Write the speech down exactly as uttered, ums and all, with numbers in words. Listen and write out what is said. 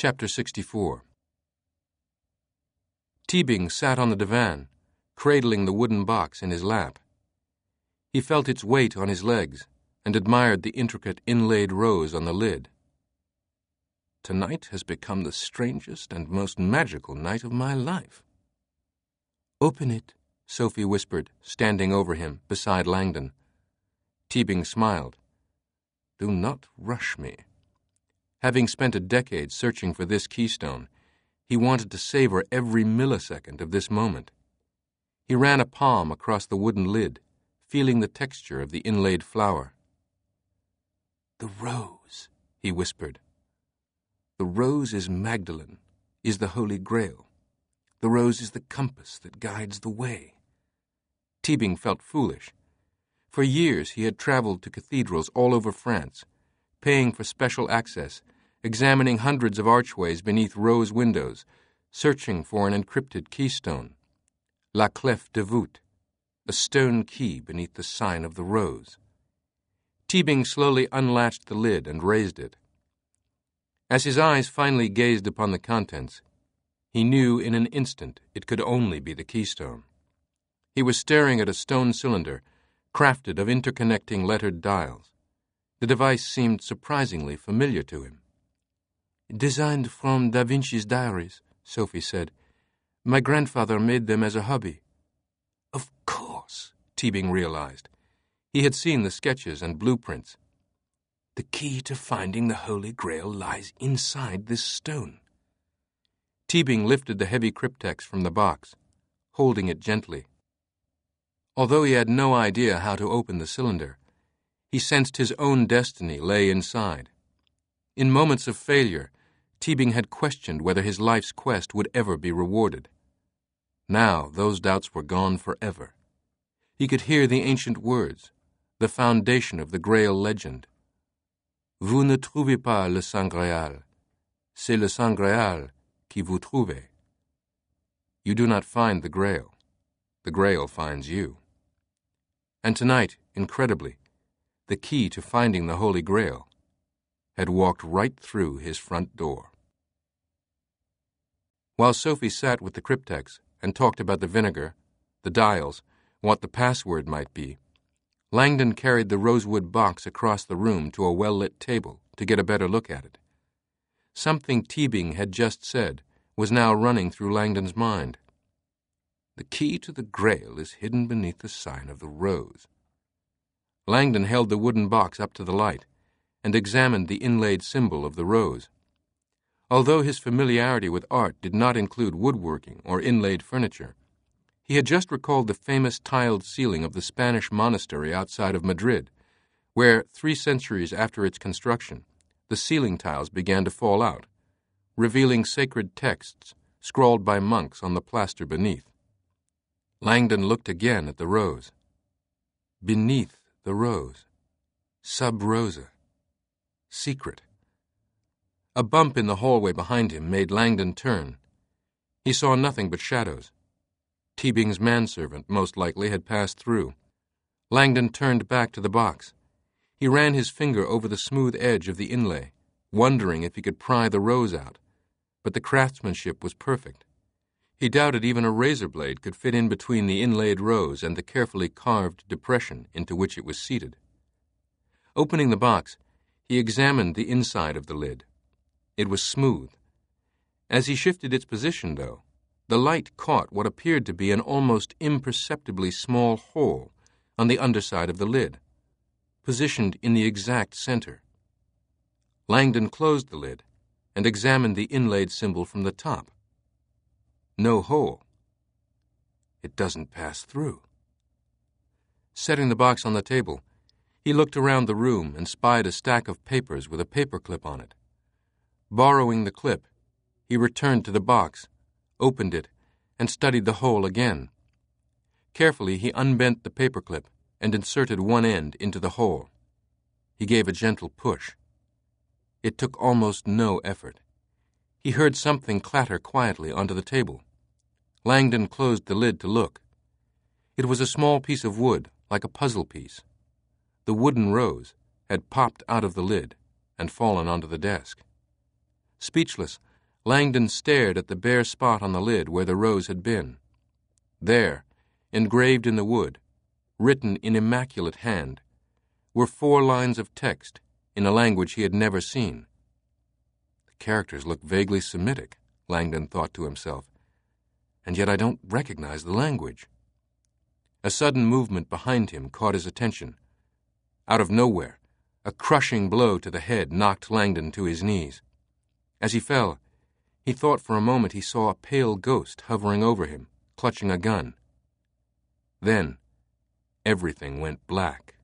Chapter sixty-four. Teabing sat on the divan, cradling the wooden box in his lap. He felt its weight on his legs and admired the intricate inlaid rose on the lid. Tonight has become the strangest and most magical night of my life. "Open it," Sophie whispered, standing over him, beside Langdon. Teabing smiled. "Do not rush me." Having spent a decade searching for this keystone, he wanted to savor every millisecond of this moment. He ran a palm across the wooden lid, feeling the texture of the inlaid flower. "The rose," he whispered. "The rose is Magdalene, is the Holy Grail. The rose is the compass that guides the way." Teabing felt foolish. For years he had traveled to cathedrals all over France, paying for special access, examining hundreds of archways beneath rose windows, searching for an encrypted keystone. La clef de voûte, a stone key beneath the sign of the rose. Teabing slowly unlatched the lid and raised it. As his eyes finally gazed upon the contents, he knew in an instant it could only be the keystone. He was staring at a stone cylinder, crafted of interconnecting lettered dials. The device seemed surprisingly familiar to him. "Designed from Da Vinci's diaries," Sophie said. "My grandfather made them as a hobby." Of course, Teabing realized. He had seen the sketches and blueprints. The key to finding the Holy Grail lies inside this stone. Teabing lifted the heavy cryptex from the box, holding it gently. Although he had no idea how to open the cylinder, he sensed his own destiny lay inside. In moments of failure, Teabing had questioned whether his life's quest would ever be rewarded. Now those doubts were gone forever. He could hear the ancient words, the foundation of the Grail legend. "Vous ne trouvez pas le Saint Graal. C'est le Saint Graal qui vous trouve." You do not find the Grail. The Grail finds you. And tonight, incredibly, the key to finding the Holy Grail had walked right through his front door. While Sophie sat with the cryptex and talked about the vinegar, the dials, what the password might be, Langdon carried the rosewood box across the room to a well-lit table to get a better look at it. Something Teabing had just said was now running through Langdon's mind. The key to the Grail is hidden beneath the sign of the rose. Langdon held the wooden box up to the light and examined the inlaid symbol of the rose. Although his familiarity with art did not include woodworking or inlaid furniture, he had just recalled the famous tiled ceiling of the Spanish monastery outside of Madrid, where, three centuries after its construction, the ceiling tiles began to fall out, revealing sacred texts scrawled by monks on the plaster beneath. Langdon looked again at the rose. Beneath the rose. Sub rosa. Secret. A bump in the hallway behind him made Langdon turn. He saw nothing but shadows. Teabing's manservant, most likely, had passed through. Langdon turned back to the box. He ran his finger over the smooth edge of the inlay, wondering if he could pry the rose out, but the craftsmanship was perfect. He doubted even a razor blade could fit in between the inlaid rose and the carefully carved depression into which it was seated. Opening the box, he examined the inside of the lid. It was smooth. As he shifted its position, though, the light caught what appeared to be an almost imperceptibly small hole on the underside of the lid, positioned in the exact center. Langdon closed the lid and examined the inlaid symbol from the top. No hole. It doesn't pass through. Setting the box on the table, he looked around the room and spied a stack of papers with a paperclip on it. Borrowing the clip, he returned to the box, opened it, and studied the hole again. Carefully, he unbent the paperclip and inserted one end into the hole. He gave a gentle push. It took almost no effort. He heard something clatter quietly onto the table. Langdon closed the lid to look. It was a small piece of wood, like a puzzle piece. The wooden rose had popped out of the lid and fallen onto the desk. Speechless, Langdon stared at the bare spot on the lid where the rose had been. There, engraved in the wood, written in immaculate hand, were four lines of text in a language he had never seen. The characters look vaguely Semitic, Langdon thought to himself, and yet I don't recognize the language. A sudden movement behind him caught his attention. Out of nowhere, a crushing blow to the head knocked Langdon to his knees. As he fell, he thought for a moment he saw a pale ghost hovering over him, clutching a gun. Then, everything went black.